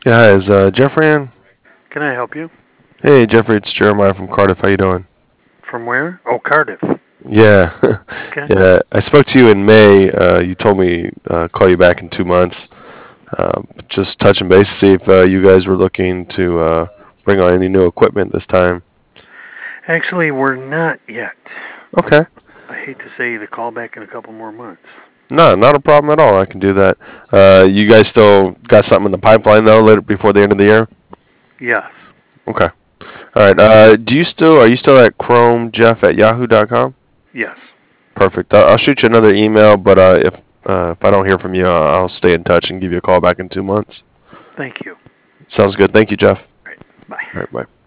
Yeah, hi, is Jeffrey in? Can I help you? Hey, Jeffrey, it's Jeremiah from Cardiff. How you doing? From where? Oh, Cardiff. Yeah, Okay. yeah. I spoke to you in May. You told me call you back in 2 months. Just touching base to see if you guys were looking to bring on any new equipment this time. Actually, we're not yet. Okay. I hate to say to call back in a couple more months. No, not a problem at all. I can do that. You guys still got something in the pipeline though, later before the end of the year? Yes. Okay. All right. Are you still at chromejeff@yahoo.com? Yes. Perfect. I'll shoot you another email, but if I don't hear from you, I'll stay in touch and give you a call back in 2 months. Thank you. Sounds good. Thank you, Jeff. All right. Bye. All right, bye.